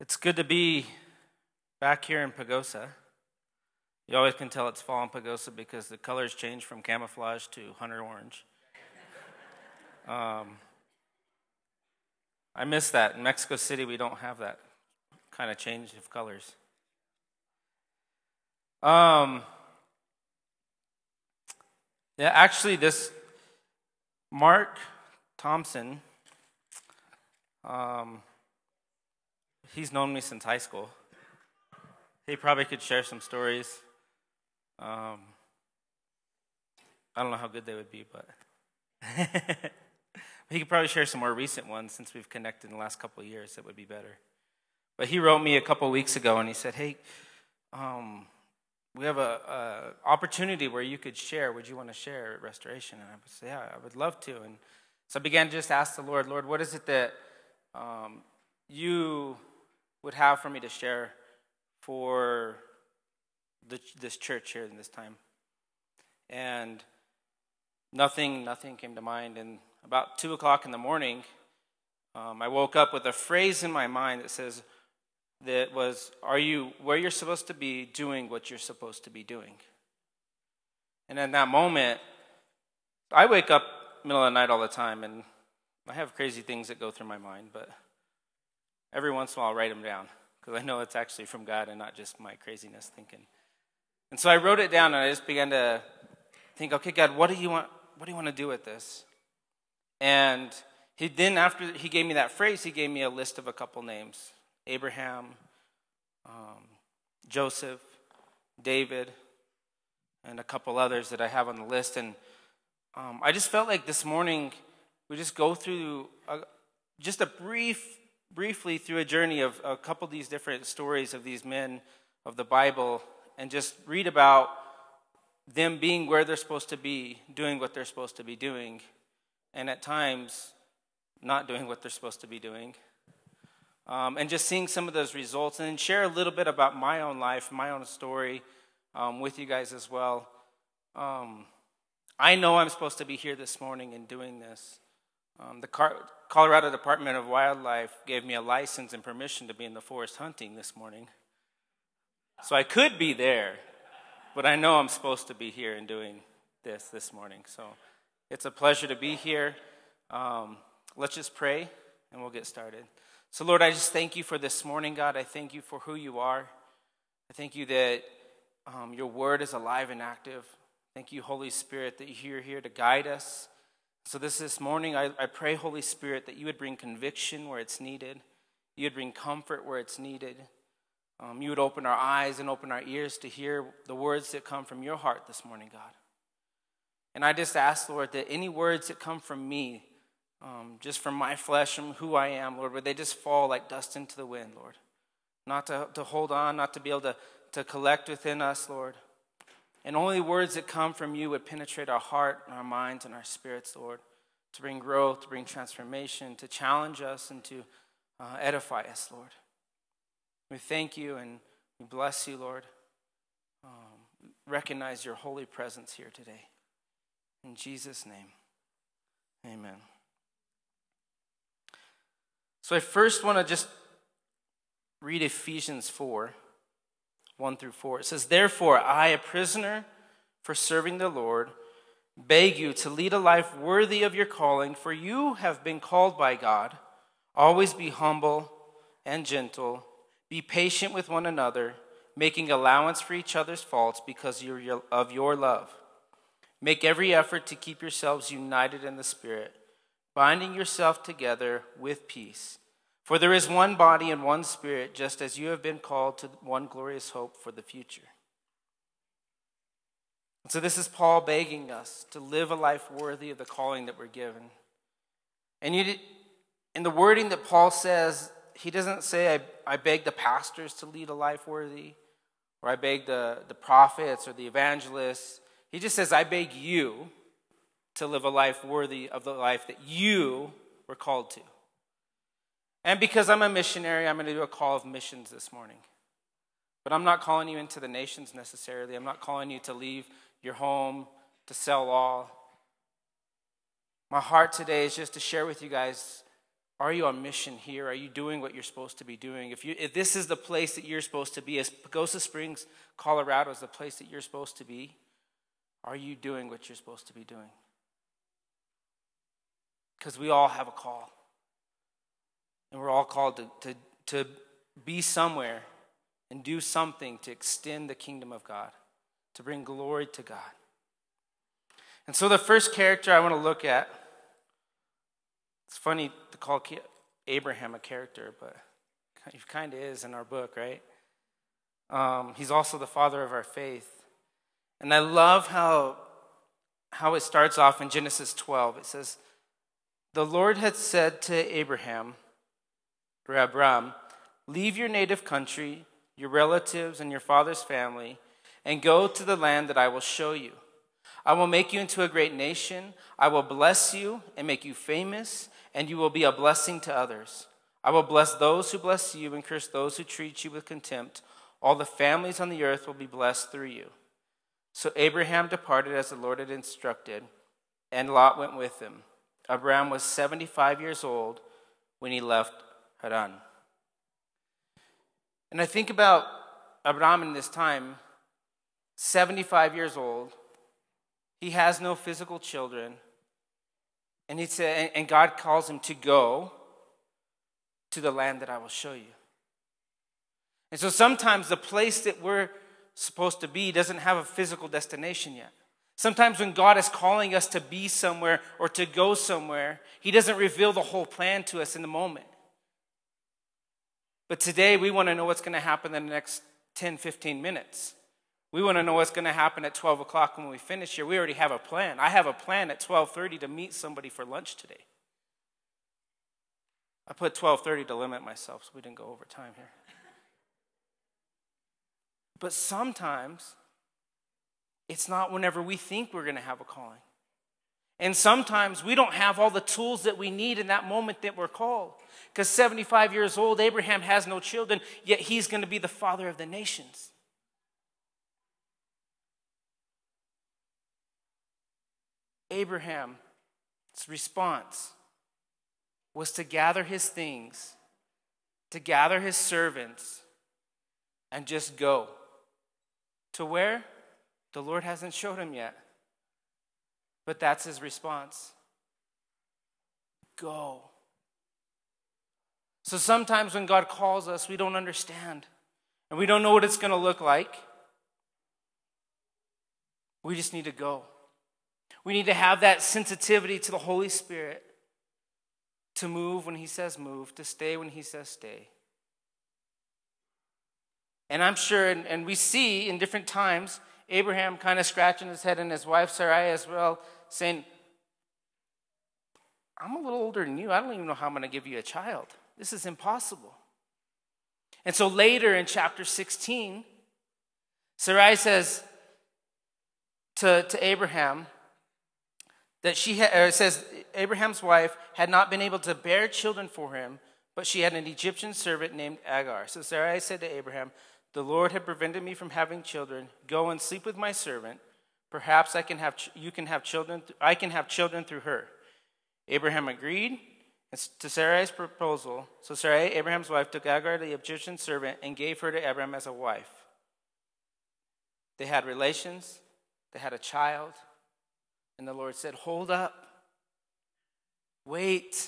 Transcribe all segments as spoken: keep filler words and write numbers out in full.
It's good to be back here in Pagosa. You always can tell it's fall in Pagosa because the colors change from camouflage to hunter orange. Um, I miss that. In Mexico City, we don't have that kind of change of colors. Um, yeah, actually, this Mark Thompson, um, he's known me since high school. He probably could share some stories. Um, I don't know how good they would be, but he could probably share some more recent ones since we've connected in the last couple of years. That would be better. But he wrote me a couple of weeks ago, and he said, hey, um, we have a, a opportunity where you could share. Would you want to share at Restoration? And I would say, yeah, I would love to. And so I began to just ask the Lord, Lord, what is it that um, you would have for me to share for the, this church here in this time? And nothing, nothing came to mind. And about two o'clock in the morning, um, I woke up with a phrase in my mind that says, that was, are you where you're supposed to be doing what you're supposed to be doing? And in that moment, I wake up middle of the night all the time, and I have crazy things that go through my mind, but every once in a while I'll write them down, because I know it's actually from God and not just my craziness thinking. And so I wrote it down, and I just began to think, okay, God, what do you want, what do you want to do with this? And he then, after he gave me that phrase, he gave me a list of a couple names. Abraham, um, Joseph, David, and a couple others that I have on the list. And um, I just felt like this morning we just go through a, just a brief, briefly through a journey of a couple of these different stories of these men of the Bible, and just read about them being where they're supposed to be, doing what they're supposed to be doing, and at times not doing what they're supposed to be doing. Um, and just seeing some of those results, and then share a little bit about my own life, my own story um, with you guys as well. Um, I know I'm supposed to be here this morning and doing this. Um, the Car- Colorado Department of Wildlife gave me a license and permission to be in the forest hunting this morning. So I could be there, but I know I'm supposed to be here and doing this this morning. So it's a pleasure to be here. Um, let's just pray, and we'll get started. So, Lord, I just thank you for this morning, God. I thank you for who you are. I thank you that um, your word is alive and active. Thank you, Holy Spirit, that you're here to guide us. So this this morning, I, I pray, Holy Spirit, that you would bring conviction where it's needed. You would bring comfort where it's needed. Um, you would open our eyes and open our ears to hear the words that come from your heart this morning, God. And I just ask, Lord, that any words that come from me, Um, just from my flesh and who I am, Lord, would they just fall like dust into the wind, Lord. Not to, to hold on, not to be able to, to collect within us, Lord. And only words that come from you would penetrate our heart and our minds and our spirits, Lord, to bring growth, to bring transformation, to challenge us and to uh, edify us, Lord. We thank you and we bless you, Lord. Um, recognize your holy presence here today. In Jesus' name, amen. So I first want to just read Ephesians four, one through four. It says, therefore, I, a prisoner for serving the Lord, beg you to lead a life worthy of your calling, for you have been called by God. Always be humble and gentle. Be patient with one another, making allowance for each other's faults because of your love. Make every effort to keep yourselves united in the Spirit, binding yourself together with peace. For there is one body and one Spirit, just as you have been called to one glorious hope for the future. And so this is Paul begging us to live a life worthy of the calling that we're given. And you, in the wording that Paul says, he doesn't say, I, I beg the pastors to lead a life worthy, or I beg the, the prophets or the evangelists. He just says, I beg you to live a life worthy of the life that you were called to. And because I'm a missionary, I'm going to do a call of missions this morning. But I'm not calling you into the nations necessarily. I'm not calling you to leave your home, to sell all. My heart today is just to share with you guys Are you on mission here? Are you doing what you're supposed to be doing? If you, if this is the place that you're supposed to be, as Pagosa Springs, Colorado is the place that you're supposed to be, are you doing what you're supposed to be doing? Because we all have a call. And we're all called to, to, to be somewhere and do something to extend the kingdom of God, to bring glory to God. And so the first character I want to look at, it's funny to call Abraham a character, but he kind of is in our book, right? Um, he's also the father of our faith. And I love how, how it starts off in Genesis twelve. It says, the Lord had said to Abraham, or Abram, leave your native country, your relatives, and your father's family, and go to the land that I will show you. I will make you into a great nation. I will bless you and make you famous, and you will be a blessing to others. I will bless those who bless you and curse those who treat you with contempt. All the families on the earth will be blessed through you. So Abraham departed as the Lord had instructed, and Lot went with him. Abraham was seventy-five years old when he left Haran. And I think about Abraham in this time, seventy-five years old. He has no physical children. And, he said, and God calls him to go to the land that I will show you. And so sometimes the place that we're supposed to be doesn't have a physical destination yet. Sometimes when God is calling us to be somewhere or to go somewhere, he doesn't reveal the whole plan to us in the moment. But today we want to know what's going to happen in the next ten, fifteen minutes. We want to know what's going to happen at twelve o'clock when we finish here. We already have a plan. I have a plan at twelve thirty to meet somebody for lunch today. I put twelve thirty to limit myself so we didn't go over time here. But sometimes it's not whenever we think we're going to have a calling. And sometimes we don't have all the tools that we need in that moment that we're called. Because seventy-five years old, Abraham has no children, yet he's going to be the father of the nations. Abraham's response was to gather his things, to gather his servants, and just go. To where? The Lord hasn't showed him yet. But that's his response. Go. So sometimes when God calls us, we don't understand. And we don't know what it's going to look like. We just need to go. We need to have that sensitivity to the Holy Spirit. To move when he says move. To stay when he says stay. And I'm sure, and, and we see in different times, Abraham kind of scratching his head and his wife Sarai as well, saying, I'm a little older than you. I don't even know how I'm going to give you a child. This is impossible. And so later in chapter sixteen, Sarai says to, to Abraham that she ha- or it says Abraham's wife had not been able to bear children for him, but she had an Egyptian servant named Agar. So Sarai said to Abraham, the Lord had prevented me from having children. Go and sleep with my servant. Perhaps I can have ch- you can have children. Th- I can have children through her. Abraham agreed to Sarai's proposal. So Sarai, Abraham's wife, took Agar, the Egyptian servant, and gave her to Abraham as a wife. They had relations. They had a child. And the Lord said, hold up. Wait.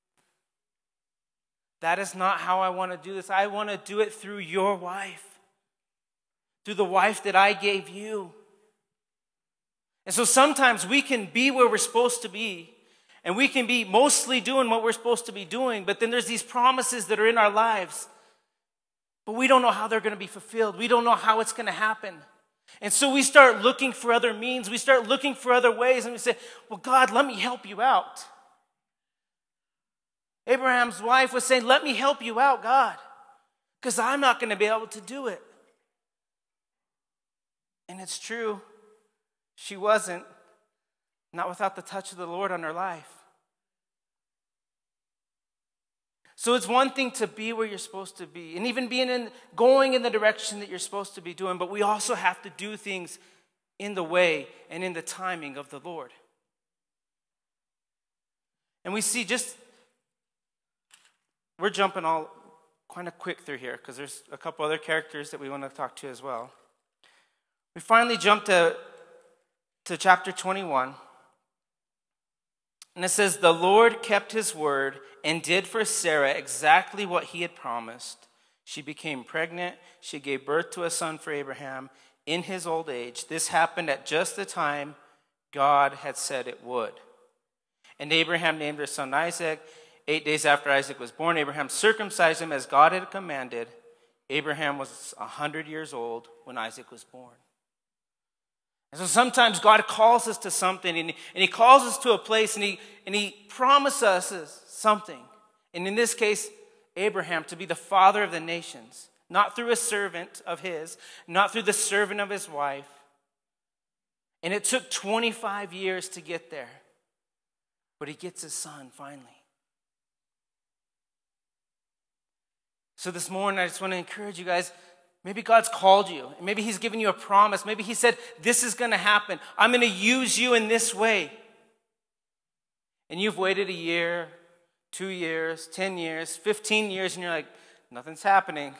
That is not how I want to do this. I want to do it through your wife. Through the wife that I gave you. And so sometimes we can be where we're supposed to be. And we can be mostly doing what we're supposed to be doing. But then there's these promises that are in our lives. But we don't know how they're going to be fulfilled. We don't know how it's going to happen. And so we start looking for other means. We start looking for other ways. And we say, well, God, let me help you out. Abraham's wife was saying, let me help you out, God. Because I'm not going to be able to do it. And it's true. She wasn't. Not without the touch of the Lord on her life. So it's one thing to be where you're supposed to be. And even being in, going in the direction that you're supposed to be doing. But we also have to do things in the way and in the timing of the Lord. And we see just we're jumping all kind of quick through here because there's a couple other characters that we want to talk to as well. We finally jump to, to chapter twenty-one. And it says, the Lord kept his word and did for Sarah exactly what he had promised. She became pregnant. She gave birth to a son for Abraham in his old age. This happened at just the time God had said it would. And Abraham named her son Isaac. Eight days after Isaac was born, Abraham circumcised him as God had commanded. Abraham was one hundred years old when Isaac was born. And so sometimes God calls us to something, and, and he calls us to a place, and he, and he promises us something. And in this case, Abraham to be the father of the nations, not through a servant of his, not through the servant of his wife. And it took twenty-five years to get there. But he gets his son finally. So this morning, I just want to encourage you guys, maybe God's called you. Maybe he's given you a promise. Maybe he said, this is going to happen. I'm going to use you in this way. And you've waited a year, two years, ten years, fifteen years, and you're like, nothing's happening.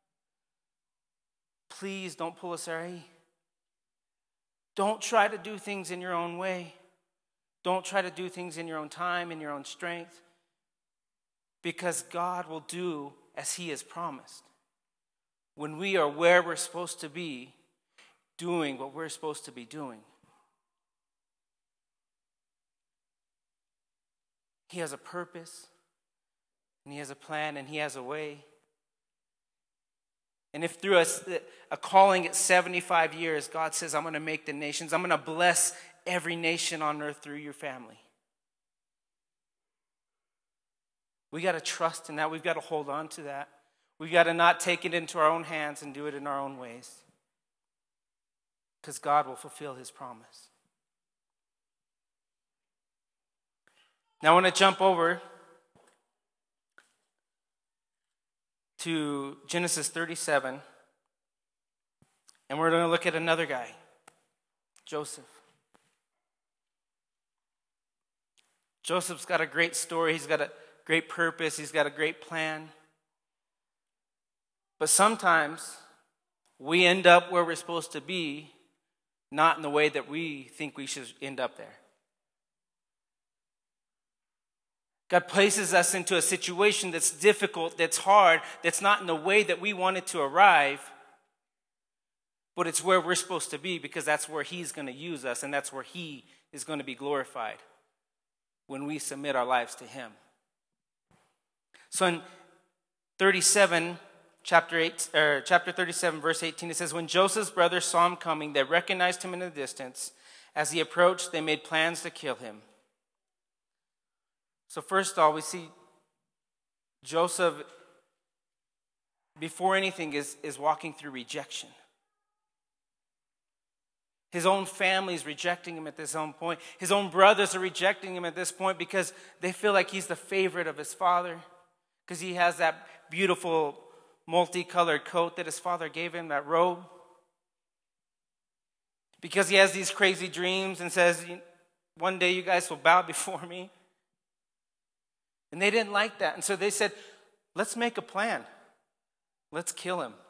Please don't pull a Sarai. Don't try to do things in your own way. Don't try to do things in your own time, in your own strength. Because God will do as he has promised. When we are where we're supposed to be, doing what we're supposed to be doing. He has a purpose, and he has a plan, and he has a way. And if through a, a calling at seventy-five years, God says, I'm going to make the nations, I'm going to bless every nation on earth through your family. We got to trust in that. We've got to hold on to that. We've got to not take it into our own hands and do it in our own ways. Because God will fulfill his promise. Now I want to jump over to Genesis thirty-seven. And we're going to look at another guy, Joseph. Joseph's got a great story. He's got a great purpose. He's got a great plan. But sometimes we end up where we're supposed to be, not in the way that we think we should end up there. God places us into a situation that's difficult, that's hard, that's not in the way that we want it to arrive, but it's where we're supposed to be because that's where he's going to use us and that's where he is going to be glorified when we submit our lives to him. So in thirty-seven, chapter eight, or chapter thirty-seven, verse eighteen, it says, when Joseph's brothers saw him coming, they recognized him in the distance. As he approached, they made plans to kill him. So first of all, we see Joseph, before anything, is, is walking through rejection. His own family is rejecting him at this own point. His own brothers are rejecting him at this point because they feel like he's the favorite of his father. Because he has that beautiful multicolored coat that his father gave him, that robe. Because he has these crazy dreams and says, one day you guys will bow before me. And they didn't like that. And so they said, let's make a plan. Let's kill him.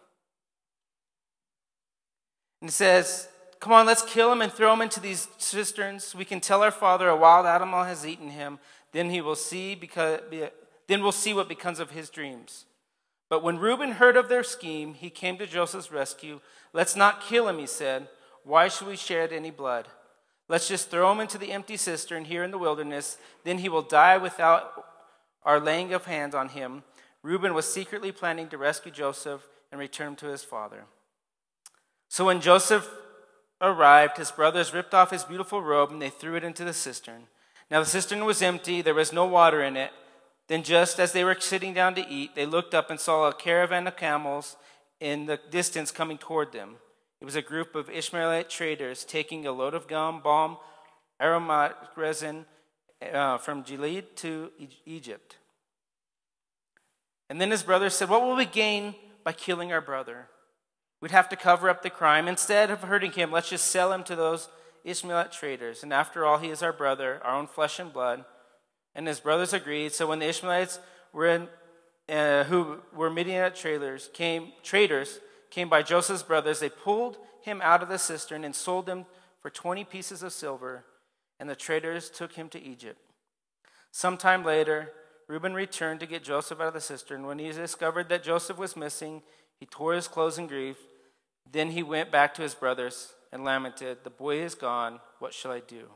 And it says, come on, let's kill him and throw him into these cisterns. We can tell our father a wild animal has eaten him. Then he will see because then we'll see what becomes of his dreams. But when Reuben heard of their scheme, he came to Joseph's rescue. Let's not kill him, he said. Why should we shed any blood? Let's just throw him into the empty cistern here in the wilderness. Then he will die without our laying of hands on him. Reuben was secretly planning to rescue Joseph and return him to his father. So when Joseph arrived, his brothers ripped off his beautiful robe and they threw it into the cistern. Now the cistern was empty, there was no water in it. Then just as they were sitting down to eat, they looked up and saw a caravan of camels in the distance coming toward them. It was a group of Ishmaelite traders taking a load of gum, balm, aromatic resin uh, from Gilead to Egypt. And then his brothers said, what will we gain by killing our brother? We'd have to cover up the crime. Instead of hurting him, let's just sell him to those Ishmaelite traders. And after all, he is our brother, our own flesh and blood. And his brothers agreed. So when the Ishmaelites were in uh, who were Midianite traders, came, traders, came by Joseph's brothers. They pulled him out of the cistern and sold him for twenty pieces of silver, and the traders took him to Egypt. Sometime later, Reuben returned to get Joseph out of the cistern. When he discovered that Joseph was missing, he tore his clothes in grief. Then he went back to his brothers and lamented, "The boy is gone. What shall I do?"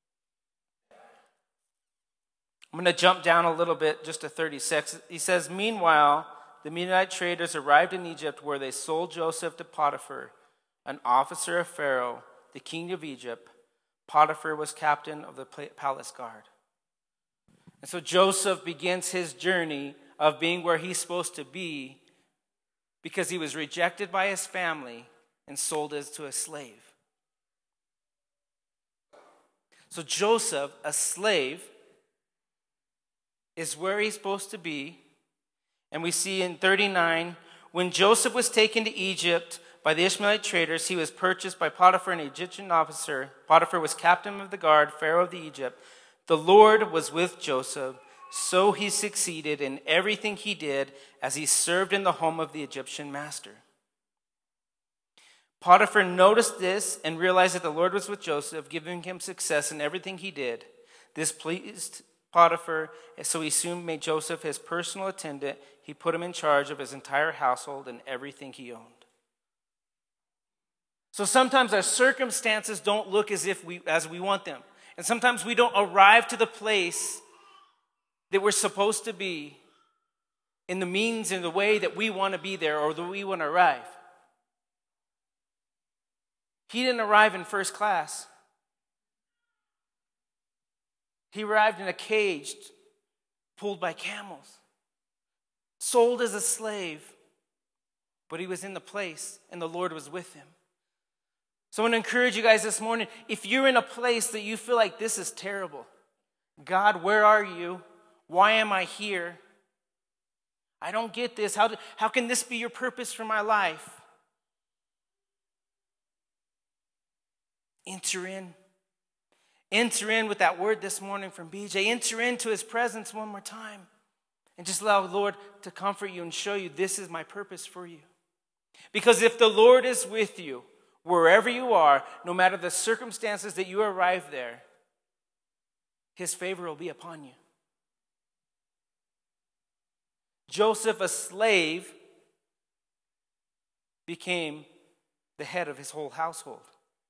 I'm going to jump down a little bit just to thirty-six. He says, "Meanwhile, the Midianite traders arrived in Egypt, where they sold Joseph to Potiphar, an officer of Pharaoh, the king of Egypt. Potiphar was captain of the palace guard." And so Joseph begins his journey of being where he's supposed to be because he was rejected by his family and sold as to a slave. So Joseph, a slave, is where he's supposed to be. And we see in thirty-nine, when Joseph was taken to Egypt by the Ishmaelite traders, he was purchased by Potiphar, an Egyptian officer. Potiphar was captain of the guard, Pharaoh of the Egypt. The Lord was with Joseph, so he succeeded in everything he did as he served in the home of the Egyptian master. Potiphar noticed this and realized that the Lord was with Joseph, giving him success in everything he did. This pleased Potiphar, so he soon made Joseph his personal attendant. He put him in charge of his entire household and everything he owned. So sometimes our circumstances don't look as if we as we want them. And sometimes we don't arrive to the place that we're supposed to be in the means and the way that we want to be there or that we want to arrive. He didn't arrive in first class. He arrived in a cage pulled by camels, sold as a slave, but he was in the place and the Lord was with him. So I want to encourage you guys this morning, if you're in a place that you feel like this is terrible, God, where are you? Why am I here? I don't get this. How, do, how can this be your purpose for my life? Enter in. Enter in with that word this morning from B J. Enter into his presence one more time. And just allow the Lord to comfort you and show you this is my purpose for you. Because if the Lord is with you, wherever you are, no matter the circumstances that you arrive there, his favor will be upon you. Joseph, a slave, became the head of his whole household.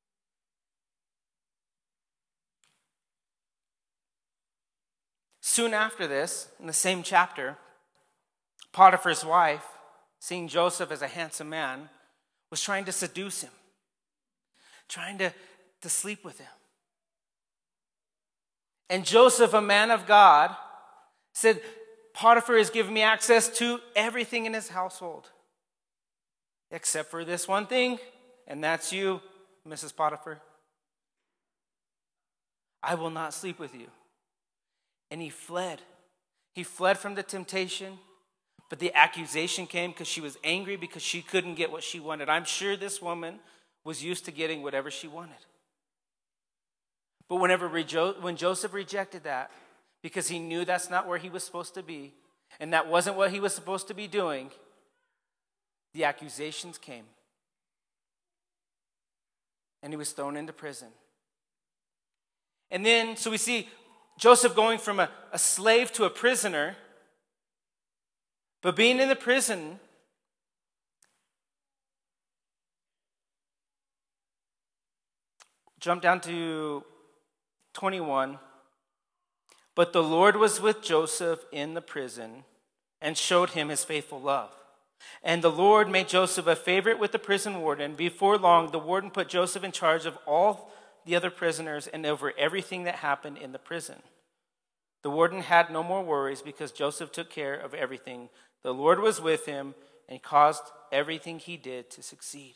Soon after this, in the same chapter, Potiphar's wife, seeing Joseph as a handsome man, was trying to seduce him, trying to, to sleep with him. And Joseph, a man of God, said, Potiphar has given me access to everything in his household, except for this one thing, and that's you, Missus Potiphar. I will not sleep with you. And he fled. He fled from the temptation, but the accusation came because she was angry because she couldn't get what she wanted. I'm sure this woman was used to getting whatever she wanted. But whenever when Joseph rejected that, because he knew that's not where he was supposed to be, and that wasn't what he was supposed to be doing, the accusations came. And he was thrown into prison. And then, so we see Joseph going from a, a slave to a prisoner, but being in the prison, jump down to twenty-one. But the Lord was with Joseph in the prison and showed him his faithful love. And the Lord made Joseph a favorite with the prison warden. Before long, the warden put Joseph in charge of all the other prisoners and over everything that happened in the prison. The warden had no more worries because Joseph took care of everything. The Lord was with him and caused everything he did to succeed.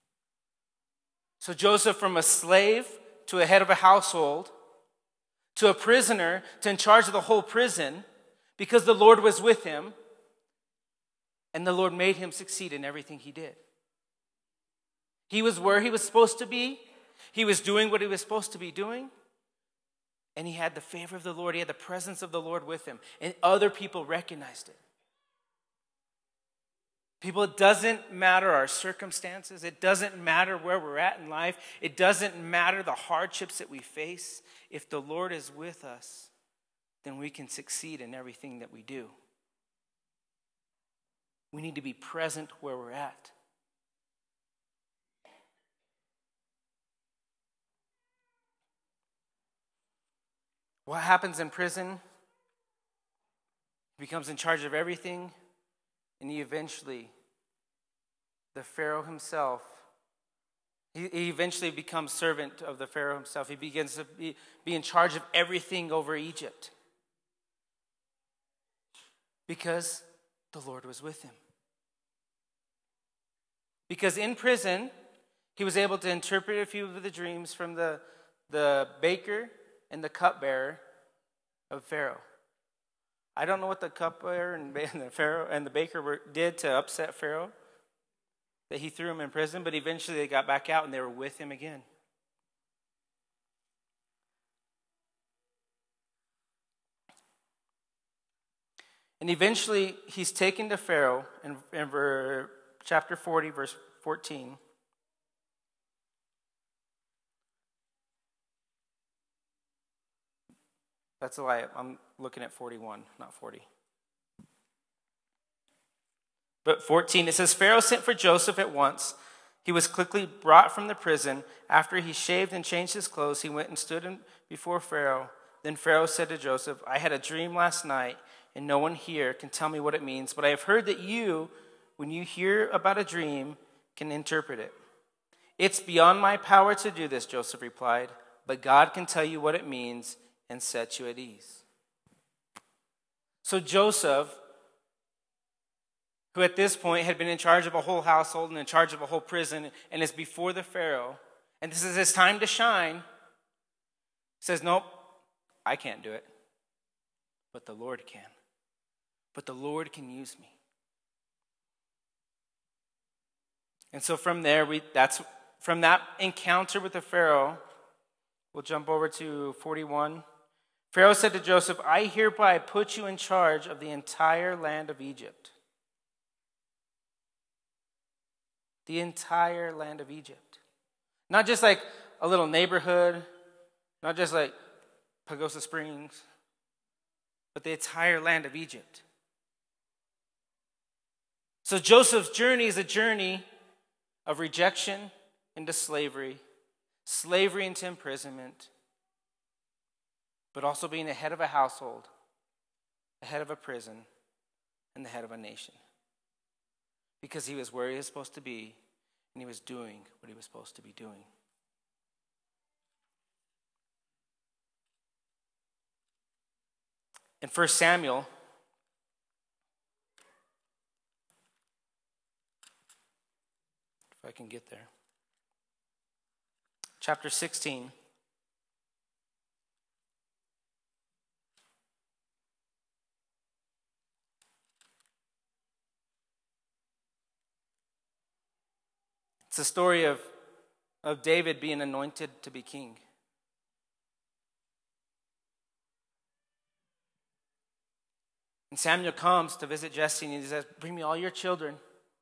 So Joseph, from a slave to a head of a household, to a prisoner, to in charge of the whole prison, because the Lord was with him, and the Lord made him succeed in everything he did. He was where he was supposed to be. He was doing what he was supposed to be doing. And he had the favor of the Lord. He had the presence of the Lord with him. And other people recognized it. People, it doesn't matter our circumstances. It doesn't matter where we're at in life. It doesn't matter the hardships that we face. If the Lord is with us, then we can succeed in everything that we do. We need to be present where we're at. What happens in prison? He becomes in charge of everything, and he eventually, the Pharaoh himself, he, he eventually becomes servant of the Pharaoh himself. He begins to be, be in charge of everything over Egypt because the Lord was with him. Because in prison, he was able to interpret a few of the dreams from the, the baker and the cupbearer of Pharaoh. I don't know what the cupbearer and the Pharaoh and the baker were, did to upset Pharaoh, that he threw him in prison, but eventually they got back out and they were with him again. And eventually he's taken to Pharaoh in, in chapter forty, verse fourteen. That's a lie. I'm looking at forty-one, not forty. But fourteen, it says, Pharaoh sent for Joseph at once. He was quickly brought from the prison. After he shaved and changed his clothes, he went and stood in before Pharaoh. Then Pharaoh said to Joseph, I had a dream last night, and no one here can tell me what it means. But I have heard that you, when you hear about a dream, can interpret it. It's beyond my power to do this, Joseph replied, but God can tell you what it means and set you at ease. So Joseph, who at this point had been in charge of a whole household and in charge of a whole prison and is before the Pharaoh, and this is his time to shine, says, nope, I can't do it, but the Lord can. But the Lord can use me. And so from there, we that's from that encounter with the Pharaoh, we'll jump over to forty-one. Pharaoh said to Joseph, I hereby put you in charge of the entire land of Egypt. The entire land of Egypt. Not just like a little neighborhood, not just like Pagosa Springs, but the entire land of Egypt. So Joseph's journey is a journey of rejection into slavery, slavery into imprisonment, but also being the head of a household, the head of a prison, and the head of a nation. Because he was where he was supposed to be, and he was doing what he was supposed to be doing. In First Samuel, if I can get there, chapter sixteen. It's a story of, of David being anointed to be king. And Samuel comes to visit Jesse and he says, bring me all your children.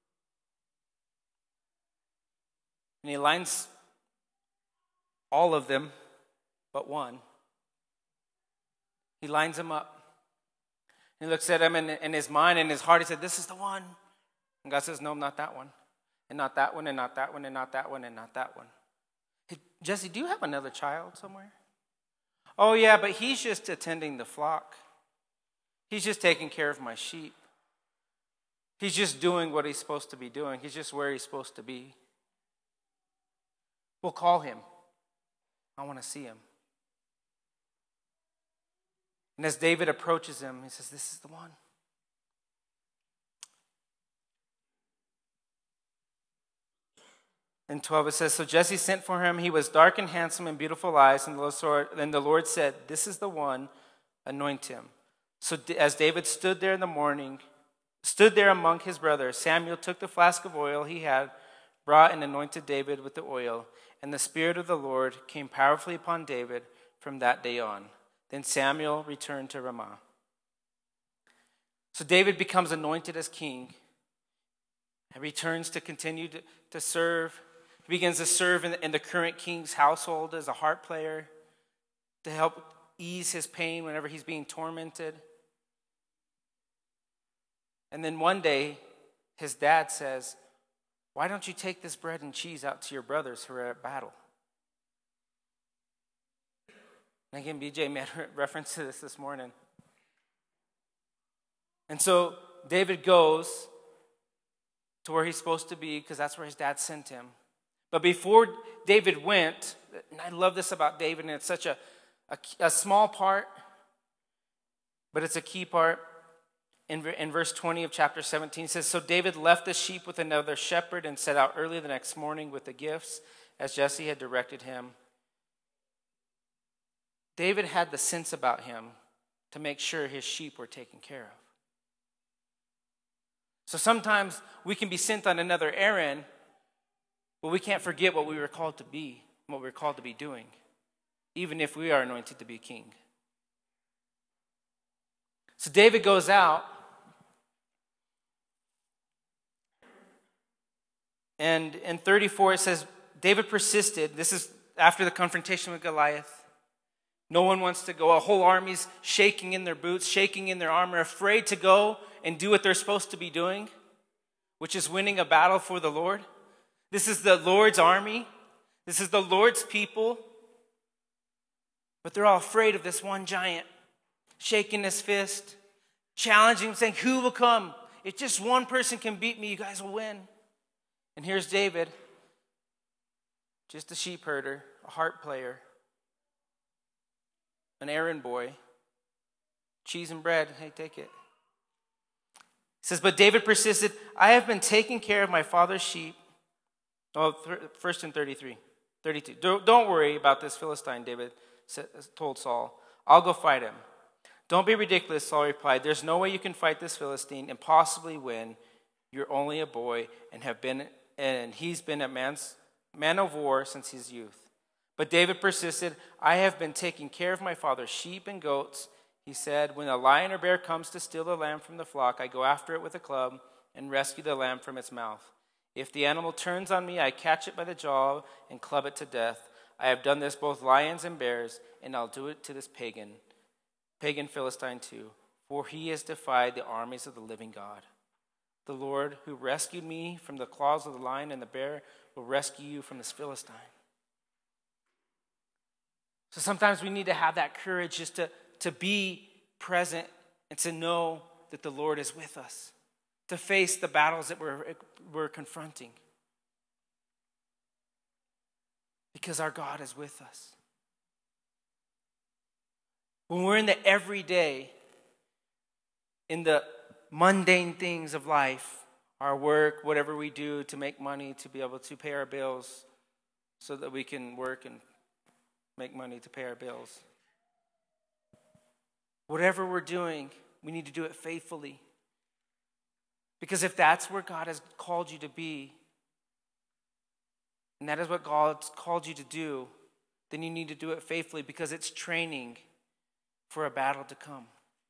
And he lines all of them but one. He lines them up. He looks at them in, in his mind and his heart. He said, this is the one. And God says, no, not that one. And not that one, and not that one, and not that one, and not that one. Hey, Jesse, do you have another child somewhere? Oh, yeah, but he's just attending the flock. He's just taking care of my sheep. He's just doing what he's supposed to be doing. He's just where he's supposed to be. We'll call him. I want to see him. And as David approaches him, he says, this is the one. In twelve it says, so Jesse sent for him. He was dark and handsome and beautiful eyes. And the Lord, and the Lord said, this is the one, anoint him. So as David stood there in the morning, stood there among his brothers, Samuel took the flask of oil he had brought and anointed David with the oil. And the Spirit of the Lord came powerfully upon David from that day on. Then Samuel returned to Ramah. So David becomes anointed as king. He returns to continue to, to serve. He begins to serve in the, in the current king's household as a harp player to help ease his pain whenever he's being tormented. And then one day, his dad says, "Why don't you take this bread and cheese out to your brothers who are at battle?" And again, B J made reference to this this morning. And so David goes to where he's supposed to be because that's where his dad sent him. But before David went, and I love this about David, and it's such a, a, a small part, but it's a key part. In, in verse twenty of chapter seventeen, it says, "So David left the sheep with another shepherd and set out early the next morning with the gifts, as Jesse had directed him." David had the sense about him to make sure his sheep were taken care of. So sometimes we can be sent on another errand, but we can't forget what we were called to be, what we were called to be doing, even if we are anointed to be king. So David goes out, and in thirty-four it says, David persisted. This is after the confrontation with Goliath. No one wants to go. A whole army's shaking in their boots, shaking in their armor, afraid to go and do what they're supposed to be doing, which is winning a battle for the Lord. This is the Lord's army. This is the Lord's people. But they're all afraid of this one giant, shaking his fist, challenging him, saying, "Who will come? If just one person can beat me, you guys will win." And here's David, just a sheep herder, a harp player, an errand boy, cheese and bread, hey, take it. It says, "But David persisted, I have been taking care of my father's sheep." Oh, first in thirty-three, thirty-two. Don't, don't worry about this Philistine, David told Saul. "I'll go fight him." "Don't be ridiculous," Saul replied. "There's no way you can fight this Philistine and possibly win. You're only a boy and have been, and he's been a man's, man of war since his youth." But David persisted, "I have been taking care of my father's sheep and goats." He said, "When a lion or bear comes to steal the lamb from the flock, I go after it with a club and rescue the lamb from its mouth. If the animal turns on me, I catch it by the jaw and club it to death. I have done this both lions and bears, and I'll do it to this pagan, pagan Philistine too, for he has defied the armies of the living God. The Lord who rescued me from the claws of the lion and the bear will rescue you from this Philistine." So sometimes we need to have that courage just to, to be present and to know that the Lord is with us, to face the battles that we're, we're confronting. Because our God is with us. When we're in the everyday, in the mundane things of life, our work, whatever we do to make money, to be able to pay our bills so that we can work and make money to pay our bills. Whatever we're doing, we need to do it faithfully. Because if that's where God has called you to be, and that is what God's called you to do, then you need to do it faithfully because it's training for a battle to come.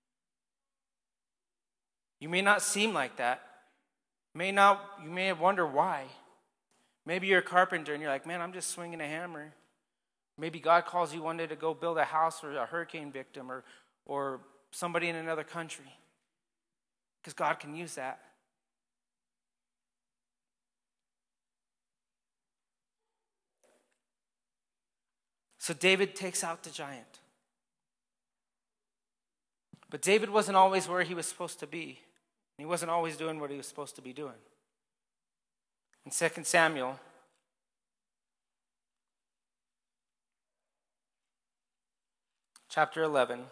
You may not seem like that. May not, you may wonder why. Maybe you're a carpenter and you're like, "Man, I'm just swinging a hammer." Maybe God calls you one day to go build a house for a hurricane victim or, or somebody in another country. Because God can use that. So David takes out the giant. But David wasn't always where he was supposed to be. He wasn't always doing what he was supposed to be doing. In Second Samuel, chapter eleven, it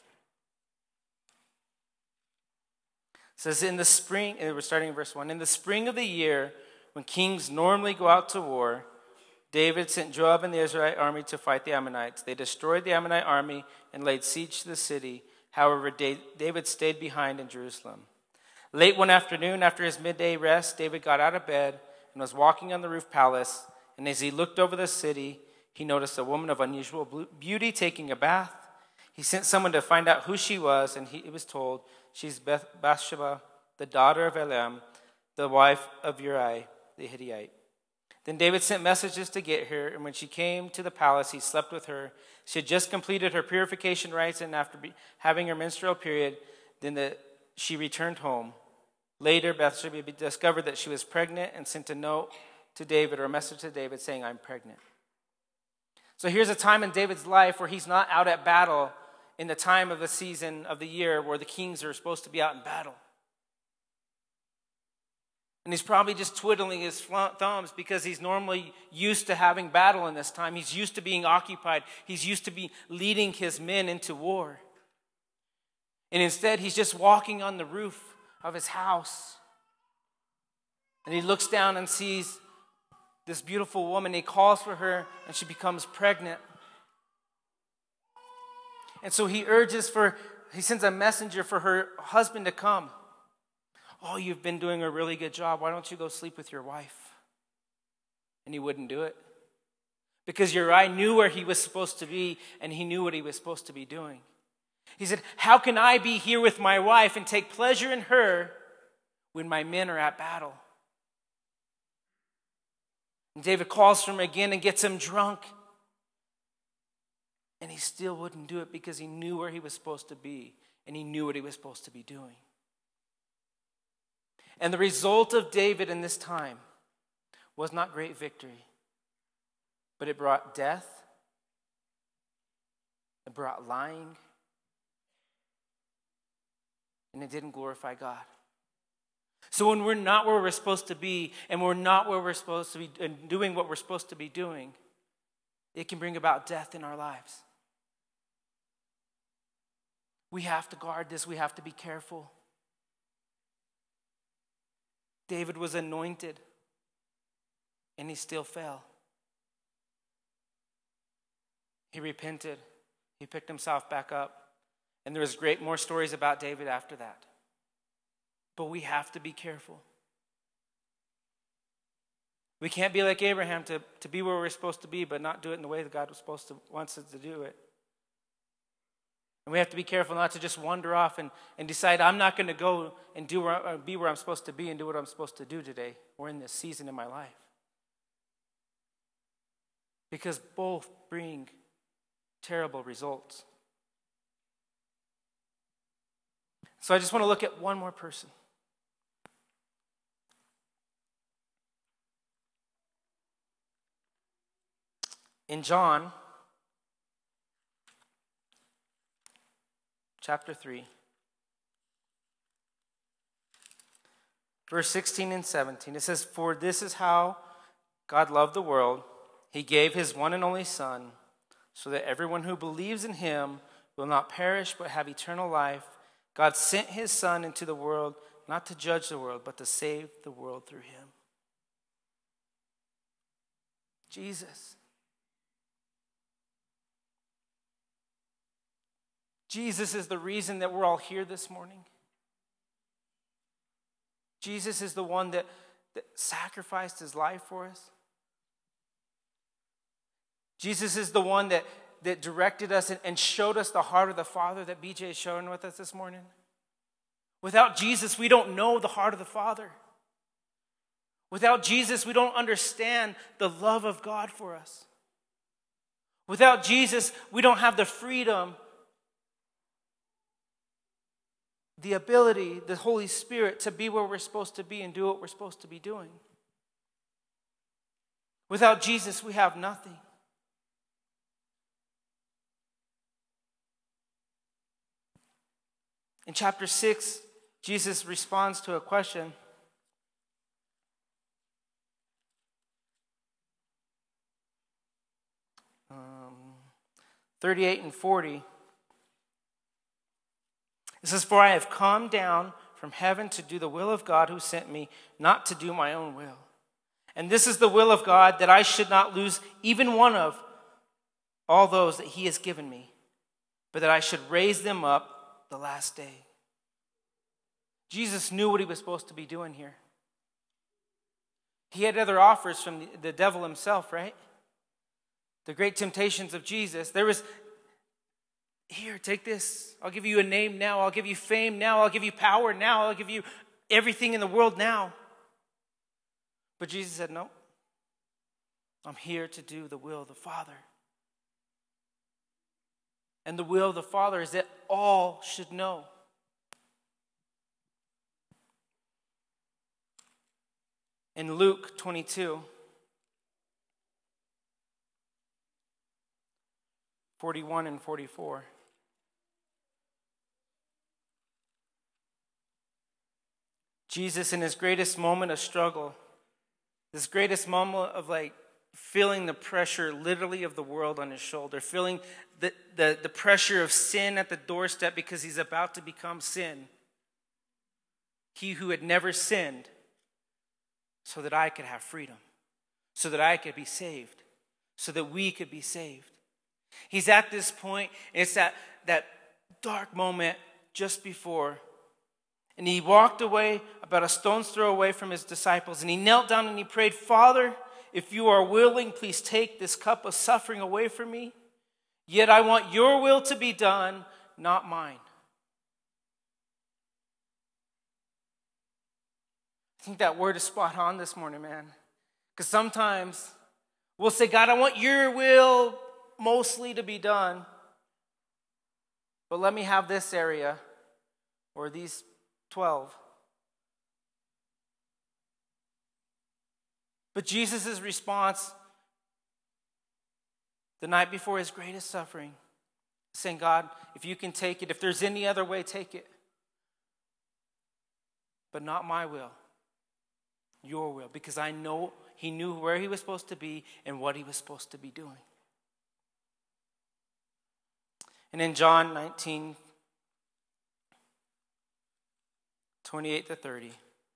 says, in the spring, and we're starting in verse one, in the spring of the year, when kings normally go out to war, David sent Joab and the Israelite army to fight the Ammonites. They destroyed the Ammonite army and laid siege to the city. However, David stayed behind in Jerusalem. Late one afternoon, after his midday rest, David got out of bed and was walking on the roof palace. And as he looked over the city, he noticed a woman of unusual beauty taking a bath. He sent someone to find out who she was, and he was told, she's Beth- Bathsheba, the daughter of Eliam, the the wife of Uriah the Hittite. Then David sent messages to get her, and when she came to the palace, he slept with her. She had just completed her purification rites, and after be, having her menstrual period, then the, she returned home. Later, Bathsheba discovered that she was pregnant and sent a note to David, or a message to David, saying, I'm pregnant. So here's a time in David's life where he's not out at battle in the time of the season of the year where the kings are supposed to be out in battle. And he's probably just twiddling his thumbs because he's normally used to having battle in this time. He's used to being occupied. He's used to be leading his men into war. And instead, he's just walking on the roof of his house. And he looks down and sees this beautiful woman. He calls for her, and she becomes pregnant. And so he urges for, he sends a messenger for her husband to come. Oh, you've been doing a really good job. Why don't you go sleep with your wife? And he wouldn't do it. Because Uriah knew where he was supposed to be, and he knew what he was supposed to be doing. He said, how can I be here with my wife and take pleasure in her when my men are at battle? And David calls for him again and gets him drunk. And he still wouldn't do it because he knew where he was supposed to be, and he knew what he was supposed to be doing. And the result of David in this time was not great victory, but it brought death, it brought lying, and it didn't glorify God. So when we're not where we're supposed to be, and we're not where we're supposed to be and doing what we're supposed to be doing, it can bring about death in our lives. We have to guard this. We have to be careful. David was anointed, and he still fell. He repented. He picked himself back up. And there was great more stories about David after that. But we have to be careful. We can't be like Abraham to, to be where we're supposed to be, but not do it in the way that God was supposed to wants us to do it. And we have to be careful not to just wander off and, and decide, I'm not going to go and do where, uh, be where I'm supposed to be and do what I'm supposed to do today or in this season in my life. Because both bring terrible results. So I just want to look at one more person. In John chapter three, verse sixteen and seventeen, it says, for this is how God loved the world. He gave his one and only Son, so that everyone who believes in him will not perish but have eternal life. God sent his Son into the world, not to judge the world, but to save the world through him. Jesus. Jesus is the reason that we're all here this morning. Jesus is the one that, that sacrificed his life for us. Jesus is the one that, that directed us and, and showed us the heart of the Father that B J is showing with us this morning. Without Jesus, we don't know the heart of the Father. Without Jesus, we don't understand the love of God for us. Without Jesus, we don't have the freedom, the ability, the Holy Spirit to be where we're supposed to be and do what we're supposed to be doing. Without Jesus, we have nothing. In chapter six, Jesus responds to a question. Um, thirty-eight and forty. It says, for I have come down from heaven to do the will of God who sent me, not to do my own will. And this is the will of God, that I should not lose even one of all those that he has given me, but that I should raise them up the last day. Jesus knew what he was supposed to be doing here. He had other offers from the, the devil himself, right? The great temptations of Jesus. There was, here, take this. I'll give you a name now. I'll give you fame now. I'll give you power now. I'll give you everything in the world now. But Jesus said, no, I'm here to do the will of the Father. And the will of the Father is that all should know. In Luke twenty-two, forty-one and forty-four. Jesus, in his greatest moment of struggle, this greatest moment of like feeling the pressure literally of the world on his shoulder, feeling the, the, the pressure of sin at the doorstep because he's about to become sin. He who had never sinned, so that I could have freedom, so that I could be saved, so that we could be saved. He's at this point, and it's that, that dark moment just before. And he walked away about a stone's throw away from his disciples, and he knelt down and he prayed, Father, if you are willing, please take this cup of suffering away from me. Yet I want your will to be done, not mine. I think that word is spot on this morning, man. Because sometimes we'll say, God, I want your will mostly to be done. But let me have this area or these twelve. But Jesus' response the night before his greatest suffering, saying, God, if you can take it, if there's any other way, take it. But not my will, your will. Because I know he knew where he was supposed to be and what he was supposed to be doing. And in John nineteen, twenty-eight to thirty,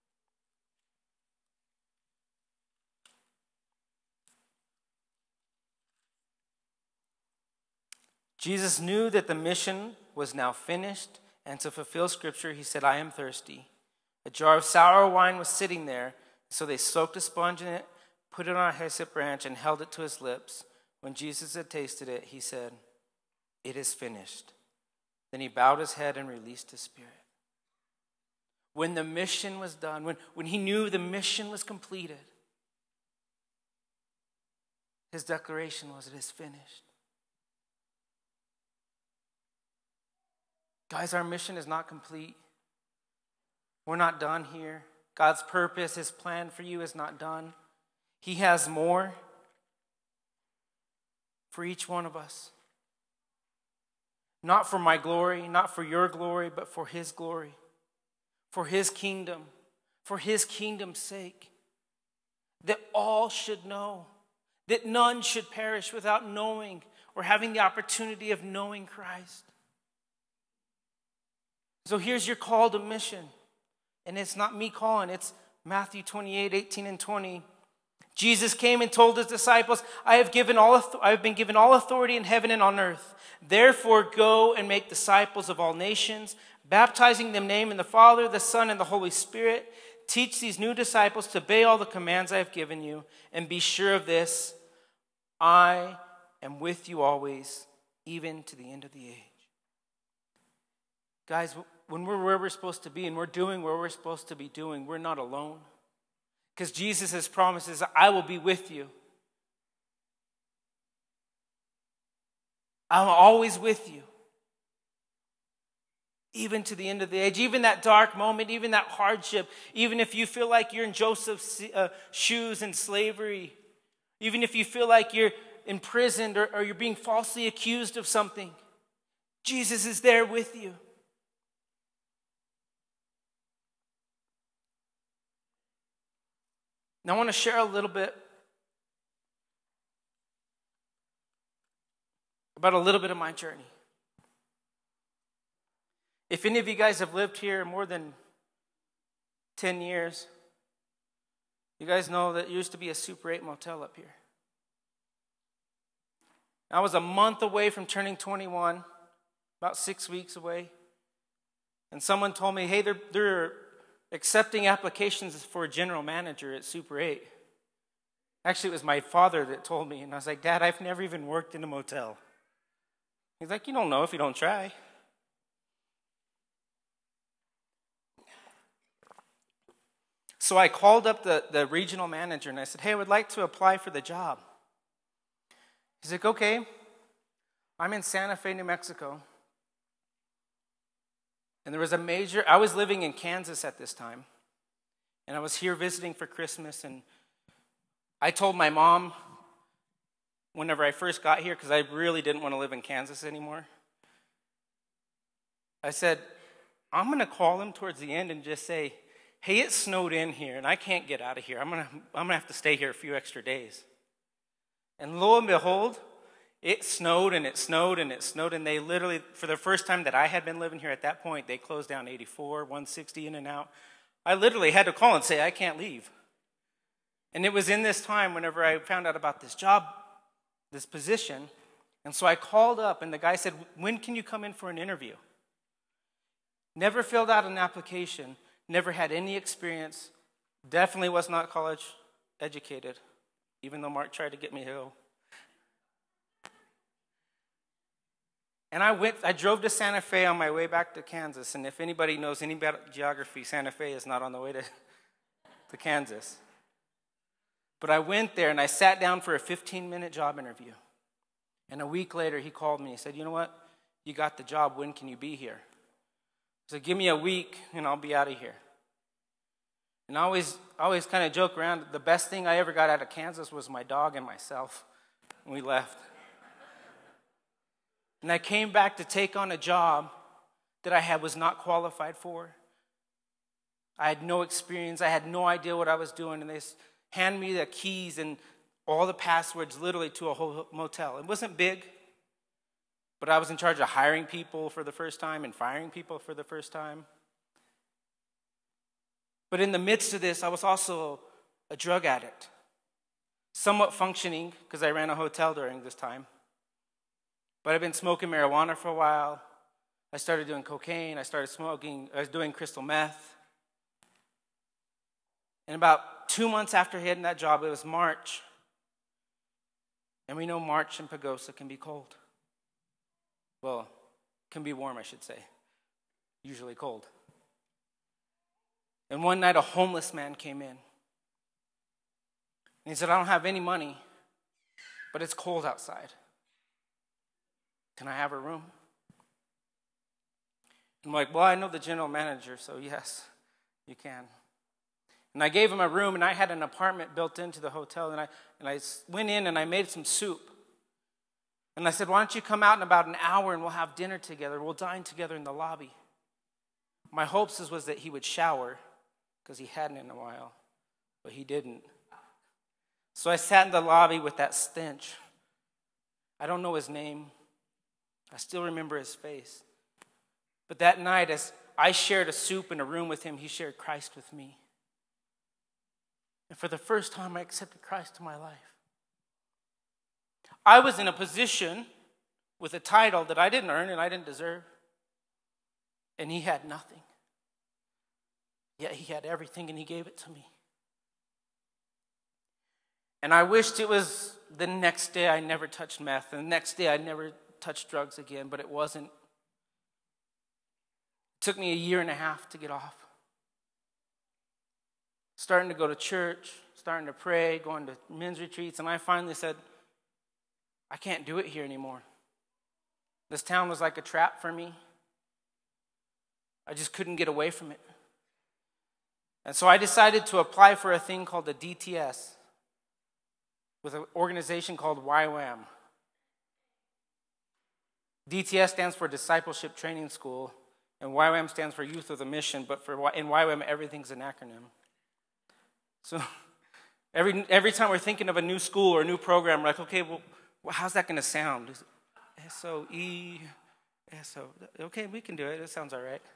Jesus knew that the mission was now finished, and to fulfill Scripture, he said, I am thirsty. A jar of sour wine was sitting there, so they soaked a sponge in it, put it on a hyssop branch, and held it to his lips. When Jesus had tasted it, he said, it is finished. Then he bowed his head and released his spirit. When the mission was done, when, when he knew the mission was completed, his declaration was, it is finished. Guys, our mission is not complete. We're not done here. God's purpose, his plan for you is not done. He has more for each one of us. Not for my glory, not for your glory, but for his glory, for his kingdom, for his kingdom's sake. That all should know, that none should perish without knowing or having the opportunity of knowing Christ. So here's your call to mission. And it's not me calling, it's Matthew twenty-eight, eighteen and twenty. Jesus came and told his disciples, I have given all I have been given all authority in heaven and on earth. Therefore go and make disciples of all nations, baptizing them in the name of the Father, the Son, and the Holy Spirit. Teach these new disciples to obey all the commands I have given you, and be sure of this, I am with you always, even to the end of the age. Guys, when we're where we're supposed to be and we're doing where we're supposed to be doing, we're not alone. Because Jesus' promises, I will be with you. I'm always with you. Even to the end of the age, even that dark moment, even that hardship, even if you feel like you're in Joseph's uh, shoes in slavery, even if you feel like you're imprisoned or, or you're being falsely accused of something, Jesus is there with you. Now I want to share a little bit about a little bit of my journey. If any of you guys have lived here more than ten years, you guys know that it used to be a Super eight motel up here. I was a month away from turning twenty-one, about six weeks away, and someone told me, hey, they're, they're accepting applications for a general manager at Super eight. Actually, it was my father that told me, and I was like, Dad, I've never even worked in a motel. He's like, you don't know if you don't try. So I called up the, the regional manager and I said, hey, I would like to apply for the job. He's like, okay, I'm in Santa Fe, New Mexico. And there was a major, I was living in Kansas at this time. And I was here visiting for Christmas. And I told my mom, whenever I first got here, because I really didn't want to live in Kansas anymore, I said, I'm going to call him towards the end and just say, hey, it snowed in here, and I can't get out of here. I'm going to I'm gonna have to stay here a few extra days. And lo and behold, it snowed and it snowed and it snowed, and they literally, for the first time that I had been living here at that point, they closed down eighty-four, one sixty in and out. I literally had to call and say, I can't leave. And it was in this time whenever I found out about this job, this position, and so I called up, and the guy said, when can you come in for an interview? Never filled out an application, never had any experience, definitely was not college educated, even though Mark tried to get me to go. And I went, I drove to Santa Fe on my way back to Kansas, and if anybody knows any about geography, Santa Fe is not on the way to, to Kansas. But I went there, and I sat down for a fifteen-minute job interview. And a week later, he called me. He said, you know what? You got the job. When can you be here? I said, give me a week, and I'll be out of here. And I always, I always kind of joke around. The best thing I ever got out of Kansas was my dog and myself. And we left. And I came back to take on a job that I had was not qualified for. I had no experience. I had no idea what I was doing. And they handed me the keys and all the passwords literally to a whole motel. It wasn't big, but I was in charge of hiring people for the first time and firing people for the first time. But in the midst of this, I was also a drug addict, somewhat functioning because I ran a hotel during this time. But I've been smoking marijuana for a while. I started doing cocaine. I started smoking. I was doing crystal meth. And about two months after hitting that job, it was March. And we know March in Pagosa can be cold. Well, can be warm, I should say. Usually cold. And one night, a homeless man came in. And he said, I don't have any money, but it's cold outside. Can I have a room? I'm like, well, I know the general manager, so yes, you can. And I gave him a room, and I had an apartment built into the hotel, and I and I went in and I made some soup. And I said, why don't you come out in about an hour and we'll have dinner together. We'll dine together in the lobby. My hopes was that he would shower, because he hadn't in a while, but he didn't. So I sat in the lobby with that stench. I don't know his name. I still remember his face. But that night, as I shared a soup in a room with him, he shared Christ with me. And for the first time, I accepted Christ to my life. I was in a position with a title that I didn't earn and I didn't deserve. And he had nothing. Yet he had everything, and he gave it to me. And I wished it was the next day I never touched meth, and the next day I never touched drugs again, but it wasn't. It took me a year and a half to get off. Starting to go to church, starting to pray, going to men's retreats, and I finally said, I can't do it here anymore. This town was like a trap for me. I just couldn't get away from it. And so I decided to apply for a thing called the D T S with an organization called Y WAM. D T S stands for Discipleship Training School, and Y WAM stands for Youth with a Mission, but for in Y WAM, everything's an acronym. So every every time we're thinking of a new school or a new program, we're like, okay, well, how's that going to sound? S O E, S O, okay, we can do it. It sounds all right.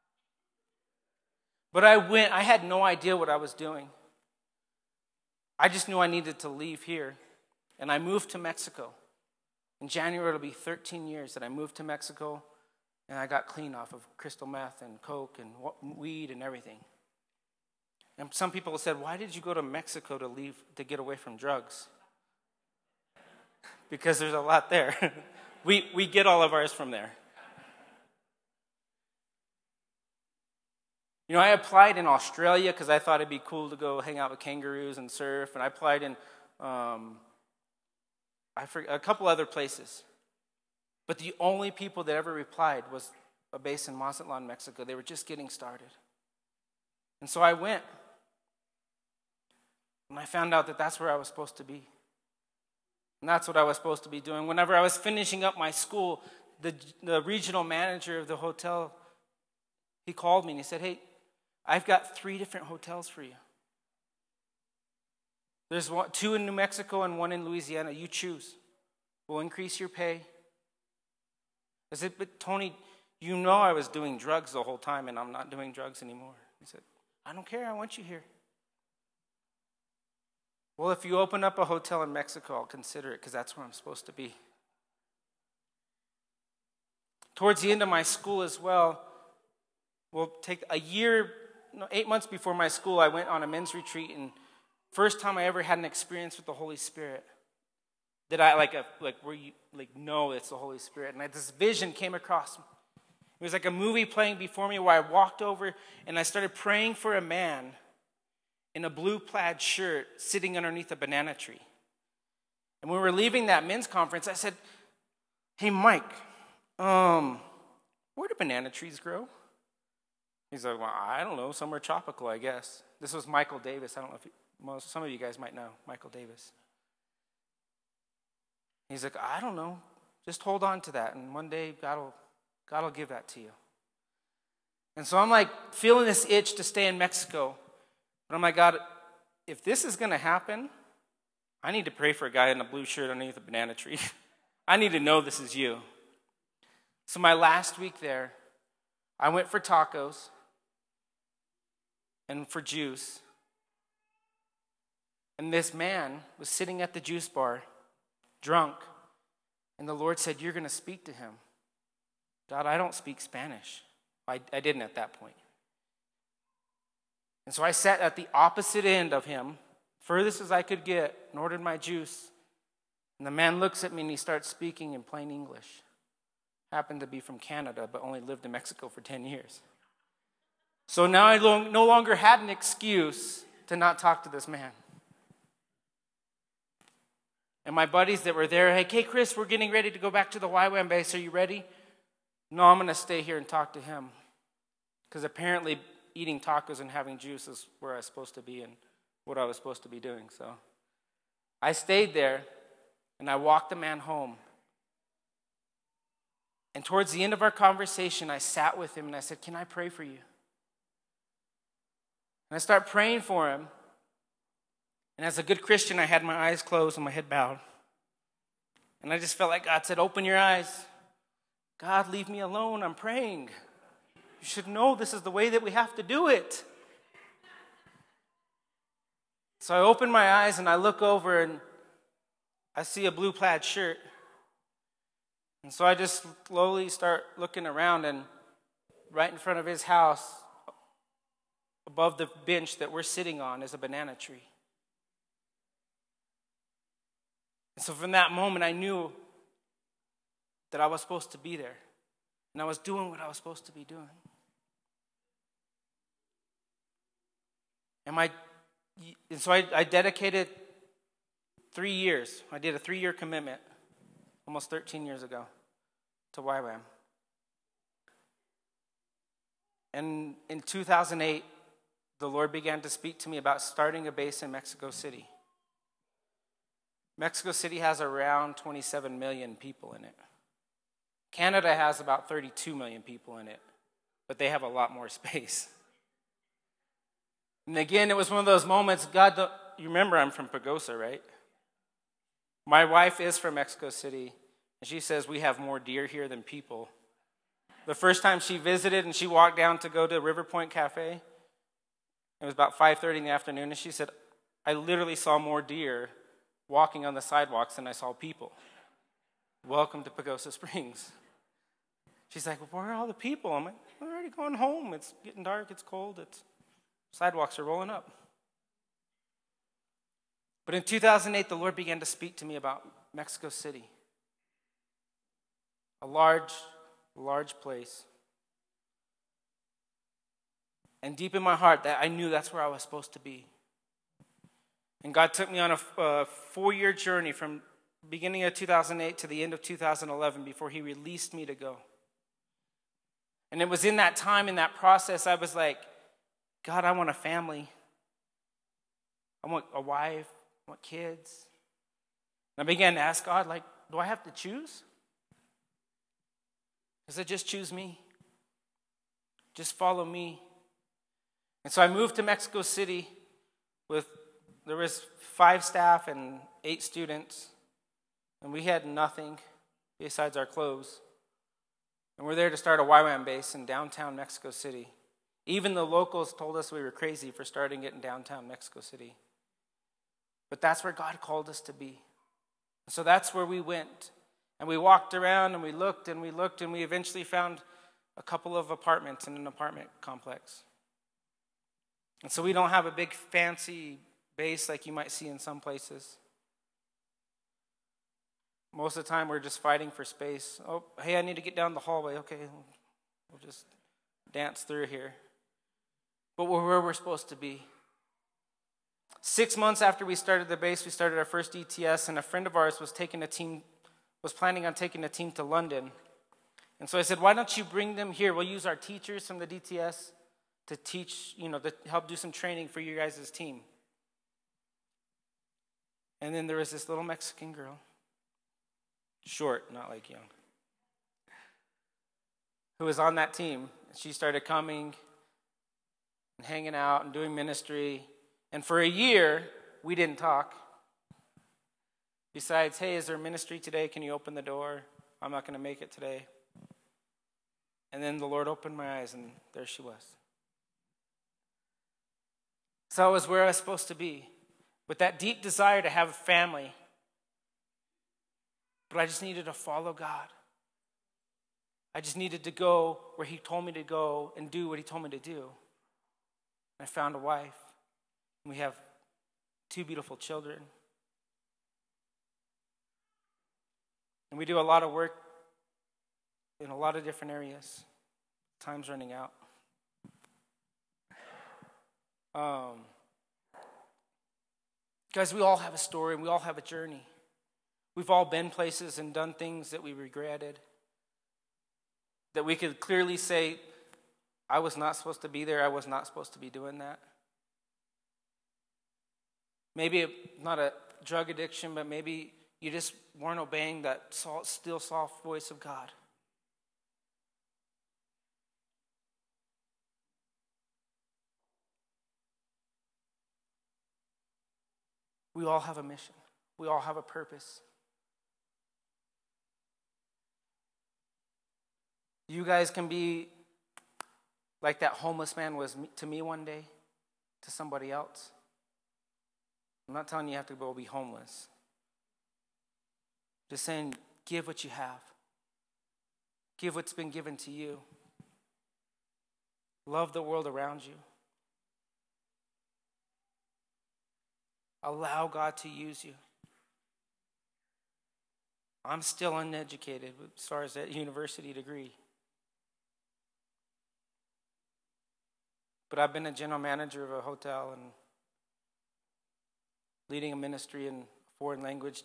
But I went, I had no idea what I was doing. I just knew I needed to leave here. And I moved to Mexico. In January, it'll be thirteen years that I moved to Mexico, and I got clean off of crystal meth and coke and weed and everything. And some people said, why did you go to Mexico to leave, to get away from drugs? Because there's a lot there. we we get all of ours from there. You know, I applied in Australia because I thought it'd be cool to go hang out with kangaroos and surf. And I applied in um, I forget, a couple other places. But the only people that ever replied was a base in Mazatlan, Mexico. They were just getting started. And so I went. And I found out that that's where I was supposed to be. And that's what I was supposed to be doing. Whenever I was finishing up my school, the, the regional manager of the hotel, he called me and he said, hey, I've got three different hotels for you. There's one, two in New Mexico and one in Louisiana. You choose. We'll increase your pay. I said, but Tony, you know I was doing drugs the whole time and I'm not doing drugs anymore. He said, I don't care. I want you here. Well, if you open up a hotel in Mexico, I'll consider it because that's where I'm supposed to be. Towards the end of my school as well, we'll take a year, no, eight months before my school, I went on a men's retreat, and first time I ever had an experience with the Holy Spirit. That I like, a, like where you like know it's the Holy Spirit, and I, this vision came across me. It was like a movie playing before me where I walked over and I started praying for a man in a blue plaid shirt sitting underneath a banana tree. And when we were leaving that men's conference, I said, hey, Mike, um, where do banana trees grow? He's like, well, I don't know, somewhere tropical, I guess. This was Michael Davis. I don't know if you, most, some of you guys might know Michael Davis. He's like, I don't know. Just hold on to that, and one day God will, God will give that to you. And so I'm like feeling this itch to stay in Mexico. But I'm like, God, if this is going to happen, I need to pray for a guy in a blue shirt underneath a banana tree. I need to know this is you. So my last week there, I went for tacos and for juice. And this man was sitting at the juice bar, drunk. And the Lord said, you're going to speak to him. God, I don't speak Spanish. I, I didn't at that point. And so I sat at the opposite end of him, furthest as I could get, and ordered my juice. And the man looks at me and he starts speaking in plain English. Happened to be from Canada, but only lived in Mexico for ten years. So now I lo- no longer had an excuse to not talk to this man. And my buddies that were there, hey, hey, Chris, we're getting ready to go back to the Y WAM base. Are you ready? No, I'm going to stay here and talk to him. Because apparently eating tacos and having juice is where I was supposed to be and what I was supposed to be doing. So I stayed there, and I walked the man home. And towards the end of our conversation, I sat with him, and I said, can I pray for you? And I start praying for him. And as a good Christian, I had my eyes closed and my head bowed. And I just felt like God said, open your eyes. God, leave me alone. I'm praying. You should know this is the way that we have to do it. So I open my eyes and I look over and I see a blue plaid shirt. And so I just slowly start looking around, and right in front of his house, above the bench that we're sitting on, is a banana tree. And so from that moment, I knew that I was supposed to be there. And I was doing what I was supposed to be doing. And, my, and so I, I dedicated three years. I did a three-year commitment almost thirteen years ago to Y WAM. And in two thousand eight, the Lord began to speak to me about starting a base in Mexico City. Mexico City has around twenty-seven million people in it. Canada has about thirty-two million people in it, but they have a lot more space. And again, it was one of those moments, God, the, you remember I'm from Pagosa, right? My wife is from Mexico City, and she says we have more deer here than people. The first time she visited and she walked down to go to River Point Cafe, it was about five thirty in the afternoon, and she said, I literally saw more deer walking on the sidewalks than I saw people. Welcome to Pagosa Springs. She's like, well, where are all the people? I'm like, we're already going home. It's getting dark. It's cold. It's sidewalks are rolling up. But in two thousand eight, the Lord began to speak to me about Mexico City. A large, large place. And deep in my heart, that I knew that's where I was supposed to be. And God took me on a uh, four-year journey from beginning of two thousand eight to the end of two thousand eleven before he released me to go. And it was in that time, in that process, I was like, God, I want a family. I want a wife. I want kids. And I began to ask God, like, do I have to choose? Does it just choose me? Just follow me. And so I moved to Mexico City with, there was five staff and eight students. And we had nothing besides our clothes. And we're there to start a Y WAM base in downtown Mexico City. Even the locals told us we were crazy for starting it in downtown Mexico City. But that's where God called us to be. So that's where we went. And we walked around and we looked and we looked and we eventually found a couple of apartments in an apartment complex. And so we don't have a big fancy base like you might see in some places. Most of the time we're just fighting for space. Oh, hey, I need to get down the hallway. Okay, we'll just dance through here. But we're where we're supposed to be. Six months after we started the base, we started our first D T S, and a friend of ours was taking a team, was planning on taking a team to London. And so I said, why don't you bring them here? We'll use our teachers from the D T S to teach, you know, to help do some training for you guys' team. And then there was this little Mexican girl, short, not like young, who was on that team. She started coming and hanging out and doing ministry. And for a year, we didn't talk. Besides, hey, is there ministry today? Can you open the door? I'm not going to make it today. And then the Lord opened my eyes, and there she was. So I was where I was supposed to be, with that deep desire to have a family. But I just needed to follow God. I just needed to go where he told me to go and do what he told me to do. I found a wife. And we have two beautiful children. And we do a lot of work in a lot of different areas. Time's running out. Um, guys, we all have a story and we all have a journey. We've all been places and done things that we regretted. That we could clearly say, I was not supposed to be there. I was not supposed to be doing that. Maybe not a drug addiction, but maybe you just weren't obeying that still soft voice of God. We all have a mission. We all have a purpose. You guys can be like that homeless man was to me one day, to somebody else. I'm not telling you you have to go be homeless. Just saying, give what you have. Give what's been given to you. Love the world around you. Allow God to use you. I'm still uneducated as far as that university degree. But I've been a general manager of a hotel and leading a ministry in foreign language.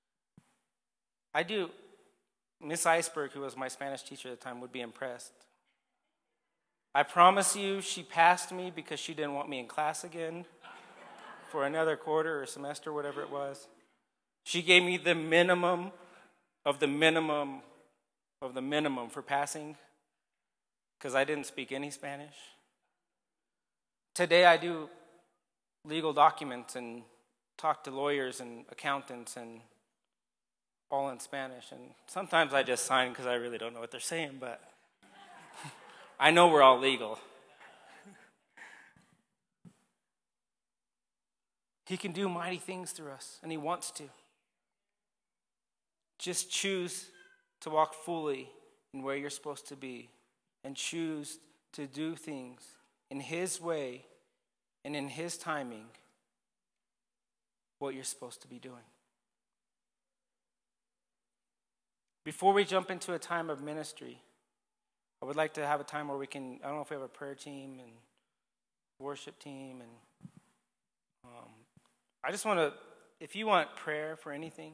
I do, Miss Iceberg, who was my Spanish teacher at the time, would be impressed. I promise you, she passed me because she didn't want me in class again for another quarter or semester, whatever it was. She gave me the minimum of the minimum of the minimum for passing because I didn't speak any Spanish. Today I do legal documents and talk to lawyers and accountants and all in Spanish. And sometimes I just sign because I really don't know what they're saying, but I know we're all legal. He can do mighty things through us, and he wants to. Just choose to walk fully in where you're supposed to be and choose to do things in his way and in his timing, what you're supposed to be doing. Before we jump into a time of ministry, I would like to have a time where we can, I don't know if we have a prayer team and worship team. And um, I just want to, if you want prayer for anything,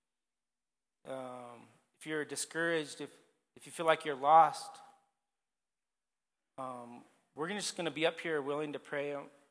um, if you're discouraged, if, if you feel like you're lost, um, we're just going to be up here willing to pray